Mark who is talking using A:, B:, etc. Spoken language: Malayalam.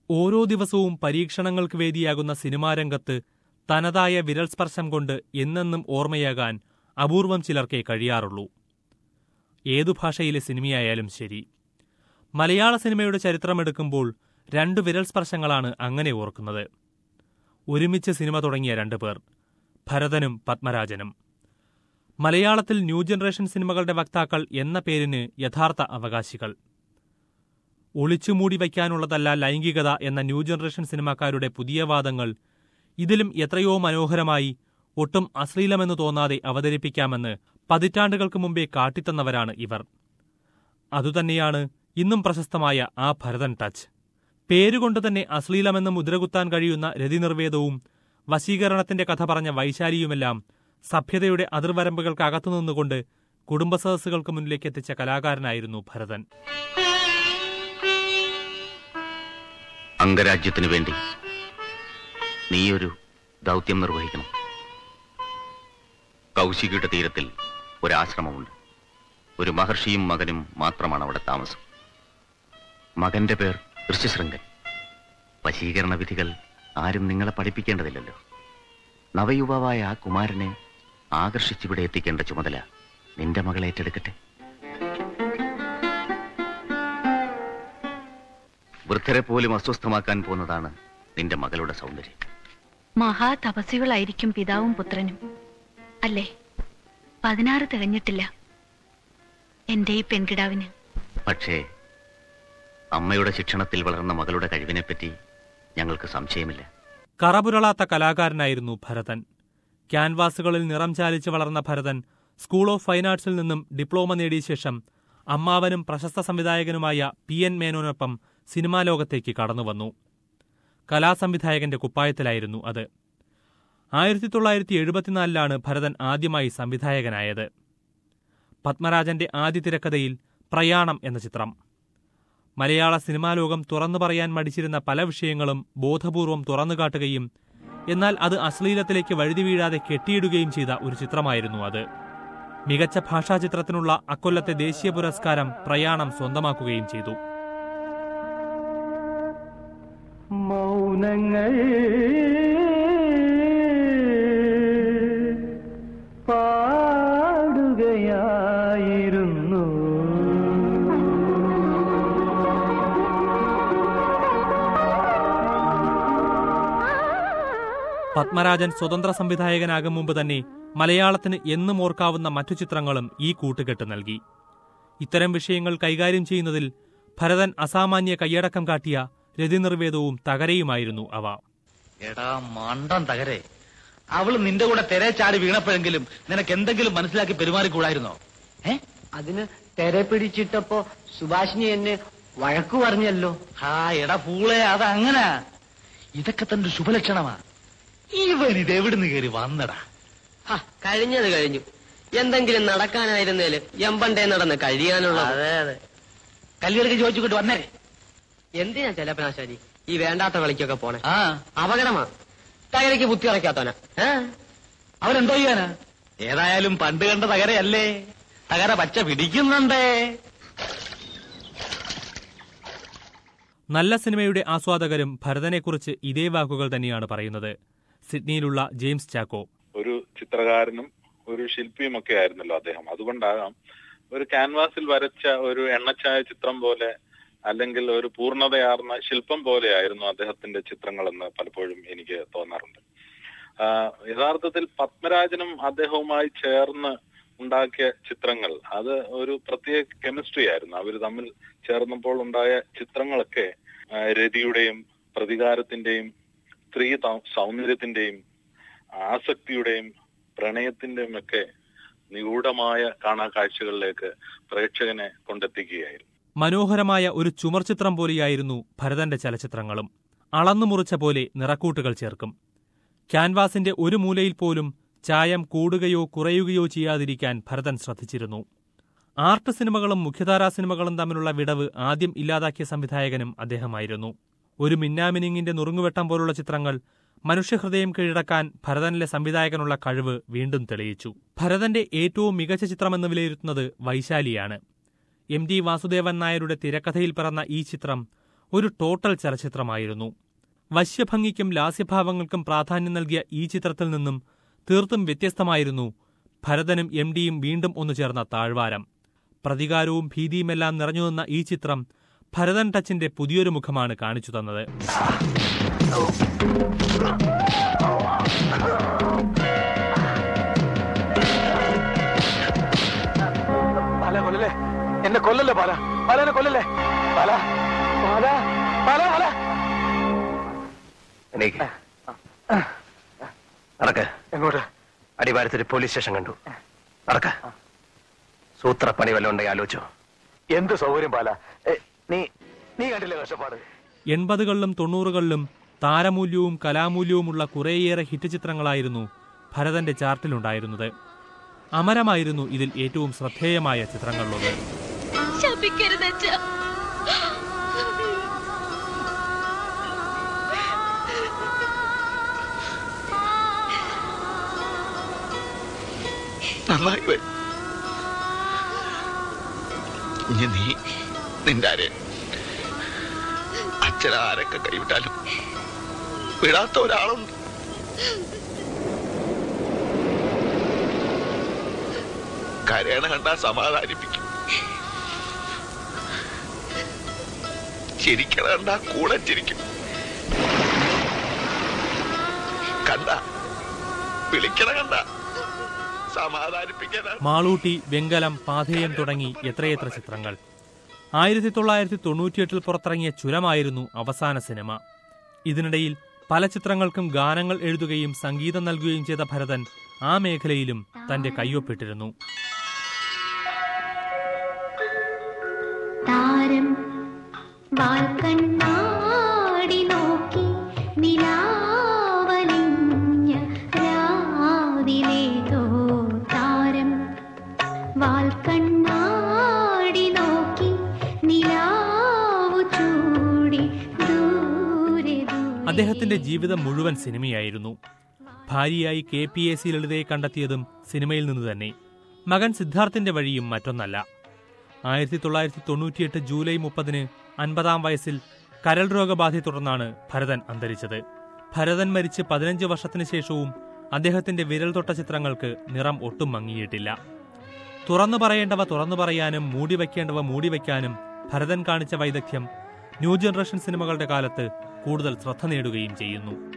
A: ഓരോ ദിവസവും പരീക്ഷണങ്ങൾക്ക് വേദിയാകുന്ന സിനിമാരംഗത്ത് തനതായ വിരൽസ്പർശം കൊണ്ട് എന്നെന്നും ഓർമ്മയാകാൻ അപൂർവം ചിലർക്കേ കഴിയാറുള്ളൂ. ഏതു ഭാഷയിലെ സിനിമയായാലും ശരി. മലയാള സിനിമയുടെ ചരിത്രമെടുക്കുമ്പോൾ 2 വിരൽസ്പർശങ്ങളാണ് അങ്ങനെ ഓർക്കുന്നത്. ഒരുമിച്ച് സിനിമ തുടങ്ങിയ 2 പേർ, ഭരതനും പത്മരാജനും. മലയാളത്തിൽ ന്യൂ ജനറേഷൻ സിനിമകളുടെ വക്താക്കൾ എന്ന പേരിന് യഥാർത്ഥ അവകാശികൾ. ഒളിച്ചുമൂടി വയ്ക്കാനുള്ളതല്ല ലൈംഗികത എന്ന ന്യൂ ജനറേഷൻ സിനിമാക്കാരുടെ പുതിയ വാദങ്ങൾ ഇതിലും എത്രയോ മനോഹരമായി, ഒട്ടും അശ്ലീലമെന്ന് തോന്നാതെ അവതരിപ്പിക്കാമെന്ന് പതിറ്റാണ്ടുകൾക്ക് മുമ്പേ കാട്ടിത്തന്നവരാണ് ഇവർ. അതുതന്നെയാണ് ഇന്നും പ്രശസ്തമായ ആ ഭരതൻ ടച്ച്. പേരുകൊണ്ട് തന്നെ അശ്ലീലമെന്ന് മുദ്രകുത്താൻ കഴിയുന്ന രതിനിർവേദവും വശീകരണത്തിന്റെ കഥ പറഞ്ഞ വൈശാലിയുമെല്ലാം സഭ്യതയുടെ അതിർവരമ്പുകൾക്കകത്തുനിന്നുകൊണ്ട് കുടുംബസദസ്സുകൾക്ക് മുന്നിലേക്ക് എത്തിച്ച കലാകാരനായിരുന്നു ഭരതൻ.
B: അംഗരാജ്യത്തിനു വേണ്ടി നീയൊരു ദൗത്യം നിർവഹിക്കണം. കൗശികയുടെ തീരത്തിൽ ഒരാശ്രമമുണ്ട്. ഒരു മഹർഷിയും മകനും മാത്രമാണ് അവിടെ താമസം. മകന്റെ പേർ ഋഷ്യശൃംഗൻ. വശീകരണ വിധികൾ ആരും നിങ്ങളെ പഠിപ്പിക്കേണ്ടതില്ലല്ലോ. നവയുവാവായ ആ കുമാരനെ ആകർഷിച്ചിവിടെ എത്തിക്കേണ്ട ചുമതല നിന്റെ മകൾ ഏറ്റെടുക്കട്ടെ. വൃദ്ധരെ പോലും അസ്വസ്ഥമാക്കാൻ പോകുന്നതാണ് നിന്റെ മകളുടെ സൗന്ദര്യം.
C: മഹാതപസ്വികളായിരിക്കും പിതാവും പുത്രനും അല്ലേ? 16 തികഞ്ഞിട്ടില്ല എന്റെ ഈ പെൺകിടാവിന്.
B: പക്ഷേ അമ്മയുടെ ശിക്ഷണത്തിൽ വളർന്ന മകളുടെ കഴിവിനെപ്പറ്റി ഞങ്ങൾക്ക് സംശയമില്ല.
A: കറപുരളാത്ത കലാകാരനായിരുന്നു ഭരതൻ. ക്യാൻവാസുകളിൽ നിറം ചാലിച്ച് വളർന്ന ഭരതൻ സ്കൂൾ ഓഫ് ഫൈൻ ആർട്സിൽ നിന്നും ഡിപ്ലോമ നേടിയ ശേഷം അമ്മാവനും പ്രശസ്ത സംവിധായകനുമായ PN മേനോനൊപ്പം സിനിമാ ലോകത്തേക്ക് കടന്നുവന്നു. കലാസംവിധായകന്റെ കുപ്പായത്തിലായിരുന്നു അത്. 1974 ഭരതൻ ആദ്യമായി സംവിധായകനായത്. പത്മരാജന്റെ ആദ്യ തിരക്കഥയിൽ പ്രയാണം എന്ന ചിത്രം. മലയാള സിനിമാ ലോകം തുറന്നു പറയാൻ മടിച്ചിരുന്ന പല വിഷയങ്ങളും ബോധപൂർവം തുറന്നുകാട്ടുകയും എന്നാൽ അത് അശ്ലീലത്തിലേക്ക് വഴുതി വീഴാതെ കെട്ടിയിടുകയും ചെയ്ത ഒരു ചിത്രമായിരുന്നു അത്. മികച്ച ഭാഷാചിത്രത്തിനുള്ള അക്കൊല്ലത്തെ ദേശീയ പുരസ്കാരം പ്രയാണം സ്വന്തമാക്കുകയും ചെയ്തു.
D: മൗനങ്ങൾ പാടുകയായിരുന്നു.
A: പത്മരാജൻ സ്വതന്ത്ര സംവിധായകനാകും മുമ്പ് തന്നെ മലയാളത്തിന് എന്നും ഓർക്കാവുന്ന മറ്റു ചിത്രങ്ങളും ഈ കൂട്ടുകെട്ട് നൽകി. ഇത്തരം വിഷയങ്ങൾ കൈകാര്യം ചെയ്യുന്നതിൽ ഭരതൻ അസാമാന്യ കൈയടക്കം കാട്ടിയ രതിനിർവേദവും തകരയുമായിരുന്നു അവ.
E: എടാ മണ്ടൻ തകരെ, അവള് നിന്റെ കൂടെ തെരെ ചാടി വീണപ്പോഴെങ്കിലും നിനക്ക് എന്തെങ്കിലും മനസ്സിലാക്കി പെരുമാറിക്കൂടായിരുന്നോ?
F: അതിന് തെരെ പിടിച്ചിട്ടപ്പോ സുഭാഷിനി എന്നെ വഴക്കു പറഞ്ഞല്ലോ.
E: എടാ പൂളെ, അതങ്ങനെ. ഇതൊക്കെ തന്റെ ശുഭലക്ഷണമാ. ഇവൻ ഇതെവിടുന്ന് കയറി വന്നടാ?
F: കഴിഞ്ഞത് കഴിഞ്ഞു. എന്തെങ്കിലും നടക്കാനായിരുന്നേല് എമ്പണ്ടേ നടന്ന് കഴിയാനുള്ള.
E: അതെ അതെ, കല്യാണക്ക് ചോദിച്ചുകൊണ്ട് വന്നേ.
F: എന്തിനാ ചെലപ്പനാശാരി ഈ വേണ്ടാത്ത കളിക്കൊക്കെ പോണേ?
E: അപകടമാ.
F: തകരയ്ക്ക് ബുദ്ധി അടയ്ക്കാത്തവനാ.
E: അവരെന്തോ ചെയ്യാനാ? ഏതായാലും പണ്ട് കണ്ട തകരയല്ലേ. തകര പച്ച പിടിക്കുന്നുണ്ടേ.
A: നല്ല സിനിമയുടെ ആസ്വാദകരും ഭരതനെക്കുറിച്ച് ഇതേ വാക്കുകൾ തന്നെയാണ് പറയുന്നത്. സിഡ്നിയിലുള്ള ജെയിംസ് ചാക്കോ.
G: ഒരു ചിത്രകാരനും ഒരു ശില്പിയും ഒക്കെ ആയിരുന്നല്ലോ അദ്ദേഹം. അതുകൊണ്ടാകാം ഒരു ക്യാൻവാസിൽ വരച്ച ഒരു എണ്ണച്ചായ ചിത്രം പോലെ അല്ലെങ്കിൽ ഒരു പൂർണ്ണതയാർന്ന ശില്പം പോലെയായിരുന്നു അദ്ദേഹത്തിന്റെ ചിത്രങ്ങളെന്ന് പലപ്പോഴും എനിക്ക് തോന്നാറുണ്ട്. യഥാർത്ഥത്തിൽ പത്മരാജനും അദ്ദേഹവുമായി ചേർന്ന് ഉണ്ടാക്കിയ ചിത്രങ്ങൾ അത് ഒരു പ്രത്യേക കെമിസ്ട്രി ആയിരുന്നു. അവർ തമ്മിൽ ചേർന്നപ്പോൾ ഉണ്ടായ ചിത്രങ്ങളൊക്കെ രതിയുടെയും പ്രതികാരത്തിന്റെയും സ്ത്രീ സൗന്ദര്യത്തിന്റെയും ആസക്തിയുടെയും പ്രണയത്തിന്റെയും ഒക്കെ നിഗൂഢമായ കാണാക്കാഴ്ചകളിലേക്ക് പ്രേക്ഷകനെ കൊണ്ടെത്തിക്കുകയായിരുന്നു.
A: മനോഹരമായ ഒരു ചുമർചിത്രം പോലെയായിരുന്നു ഭരതന്റെ ചലച്ചിത്രങ്ങളും. അളന്നുമുറിച്ച പോലെ നിറക്കൂട്ടുകൾ ചേർക്കും. ക്യാൻവാസിന്റെ ഒരു മൂലയിൽ പോലും ചായം കൂടുകയോ കുറയുകയോ ചെയ്യാതിരിക്കാൻ ഭരതൻ ശ്രദ്ധിച്ചിരുന്നു. ആർട്ട് സിനിമകളും മുഖ്യധാരാ സിനിമകളും തമ്മിലുള്ള വിടവ് ആദ്യം ഇല്ലാതാക്കിയ സംവിധായകനും അദ്ദേഹമായിരുന്നു. ഒരു മിന്നാമിനിങ്ങിന്റെ നുറുങ്ങുവെട്ടം പോലുള്ള ചിത്രങ്ങൾ മനുഷ്യഹൃദയം കീഴടക്കാൻ ഭരതനിലെ സംവിധായകനുള്ള കഴിവ് വീണ്ടും തെളിയിച്ചു. ഭരതന്റെ ഏറ്റവും മികച്ച ചിത്രമെന്ന് വിലയിരുത്തുന്നത് വൈശാലിയാണ്. MT വാസുദേവൻ നായരുടെ തിരക്കഥയിൽ പിറന്ന ഈ ചിത്രം ഒരു ടോട്ടൽ ചലച്ചിത്രമായിരുന്നു. വശ്യഭംഗിക്കും ലാസ്യഭാവങ്ങൾക്കും പ്രാധാന്യം നൽകിയ ഈ ചിത്രത്തിൽ നിന്നും തീർത്തും വ്യത്യസ്തമായിരുന്നു ഭരതനും എം ഡിയും വീണ്ടും ഒന്നു ചേർന്ന താഴ്വാരം. പ്രതികാരവും ഭീതിയുമെല്ലാം നിറഞ്ഞുനിന്ന ഈ ചിത്രം ഭരതൻ ടച്ചിന്റെ പുതിയൊരു മുഖമാണ് കാണിച്ചു തന്നത്.
D: എന്നെ കൊല്ലല്ലേ ബാല, ബാലനെ കൊല്ലല്ലേ ബാല, ബാല, ബാല, ബാല. നടക്ക്. എങ്ങോട്ട്? അടിവാരത്തിൽ പോലീസ് സ്റ്റേഷൻ കണ്ടു. നടക്ക. സൂത്രപ്പണി വല്ലതും ഉണ്ടെങ്കിൽ ആലോചിച്ചോ. എന്ത് സൗകര്യം ബാല, നീ കണ്ടില്ലേ കഷ്ടപ്പാട്.
A: 80കളിലും 90കളിലും താരമൂല്യവും കലാമൂല്യവുമുള്ള കുറേയേറെ ഹിറ്റ് ചിത്രങ്ങളായിരുന്നു ഭരതന്റെ ചാർട്ടിലുണ്ടായിരുന്നത്. അമരമായിരുന്നു ഇതിൽ ഏറ്റവും ശ്രദ്ധേയമായ ചിത്രങ്ങളിലൊന്ന്.
H: നീ നിന്റെ അച്ഛനാരൊക്കെ കൈവിട്ടാലും വിടാത്ത ഒരാളുണ്ട്. കരയണ കണ്ടാ സമാധാനിപ്പിക്കും, ചിരിക്കണ കണ്ടാ കൂടെ ചിരിക്കും, കണ്ട വിളിക്കണ കണ്ട സമാധാനിപ്പിക്കാനാണ്.
A: മാളൂട്ടി, വെങ്കലം, പാഥേയം തുടങ്ങി എത്രയെത്ര ചിത്രങ്ങൾ. 1998 പുറത്തിറങ്ങിയ ചുരമായിരുന്നു അവസാന സിനിമ. ഇതിനിടയിൽ പല ചിത്രങ്ങൾക്കും ഗാനങ്ങൾ എഴുതുകയും സംഗീതം നൽകുകയും ചെയ്ത ഭരതൻ ആ മേഖലയിലും തന്റെ കയ്യൊപ്പിട്ടിരുന്നു.
I: താരം വാൽക്കണ്ണാടി നോക്കി നിലാവലിഞ്ഞ രാവിലേതോ താരം വാൽക്കണ്ണാടി നോക്കി നിലാവു ചൂടി ദൂരെ.
A: അദ്ദേഹത്തിന്റെ ജീവിതം മുഴുവൻ സിനിമയായിരുന്നു. ഭാര്യയായി KPAC ലളിതയെ കണ്ടെത്തിയതും സിനിമയിൽ നിന്ന് തന്നെ. മകൻ സിദ്ധാർത്ഥിന്റെ വഴിയും മറ്റൊന്നല്ല. 1998 ജൂലൈ 30 50-ാം വയസ്സിൽ കരൾ രോഗബാധയെ തുടർന്നാണ് ഭരതൻ അന്തരിച്ചത്. ഭരതൻ മരിച്ച് 15 വർഷത്തിന് ശേഷവും അദ്ദേഹത്തിന്റെ വിരൽ തൊട്ട ചിത്രങ്ങൾക്ക് നിറം ഒട്ടും മങ്ങിയിട്ടില്ല. തുറന്നു പറയേണ്ടവ തുറന്നു പറയാനും മൂടിവെക്കേണ്ടവ മൂടിവെക്കാനും ഭരതൻ കാണിച്ച വൈദഗ്ധ്യം ന്യൂ ജനറേഷൻ സിനിമകളുടെ കാലത്ത് കൂടുതൽ ശ്രദ്ധ നേടുകയും ചെയ്യുന്നു.